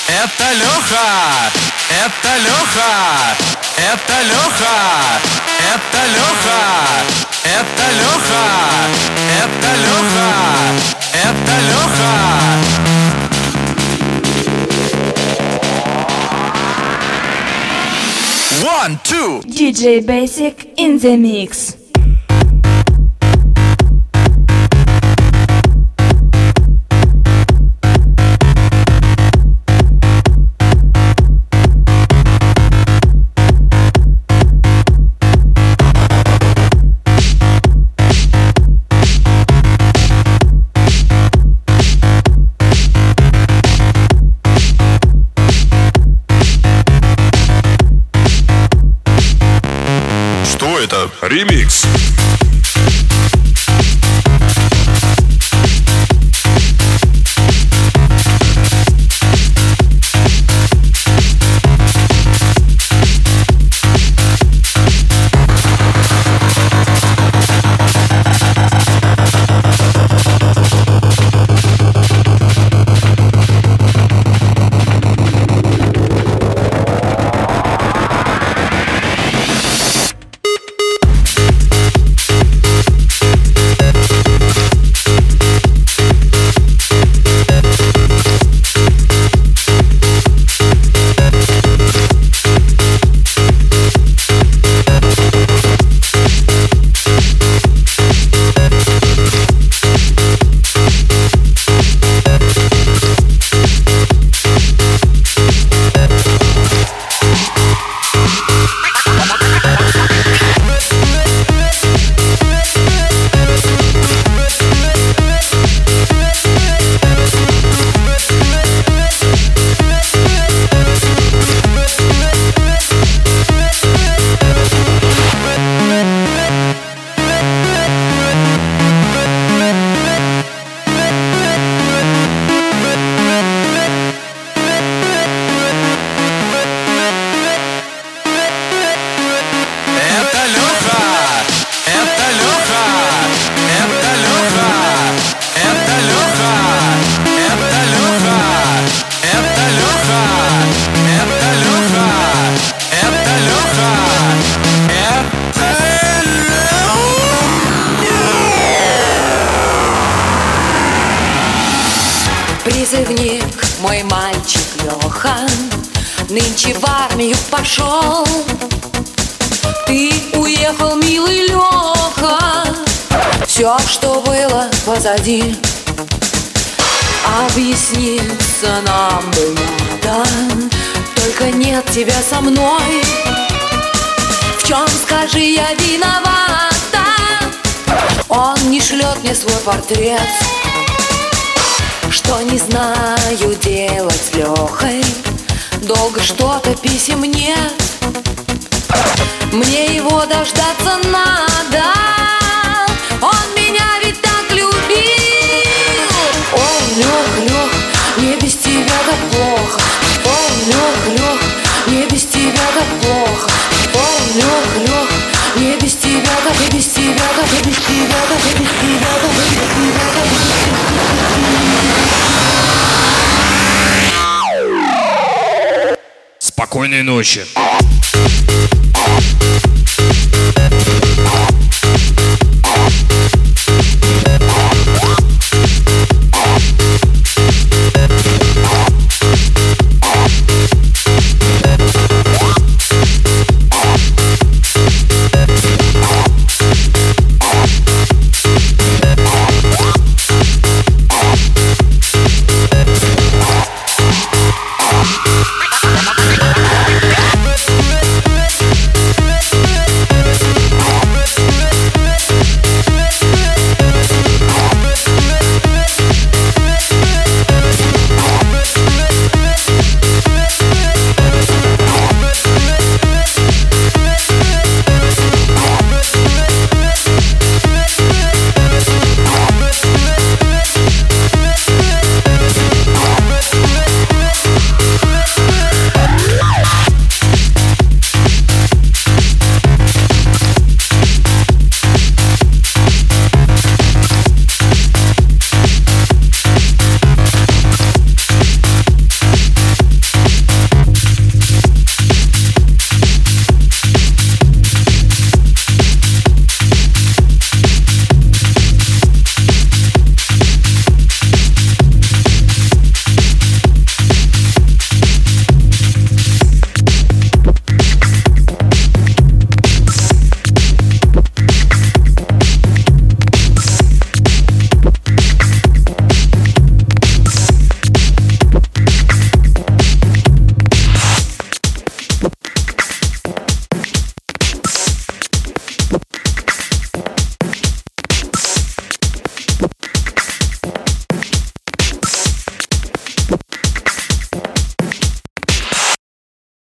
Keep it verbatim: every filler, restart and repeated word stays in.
Это Леха, это Леха, это Леха, это Леха, это Леха, это Леха, это Леха. One, two. ди джей Basic in the mix. Это ремикс. Призывник, мой мальчик Леха, нынче в армию пошел. Ты уехал, милый Леха, все, что было позади. Объясниться нам бы надо, только нет тебя со мной. В чем, скажи, я виновата? Он не шлет мне свой портрет. Что не знаю делать с Лехой, долго что-то писем нет. Мне его дождаться надо, он меня ведь так любил. Ой, Лех, Лех, мне без тебя так плохо. Ой, Лех, Лех, мне без тебя так плохо. Ой, Лех, Лех, мне без тебя так, и без тебя так, и без тебя так, и без тебя так, и без тебя так. Спокойной ночи.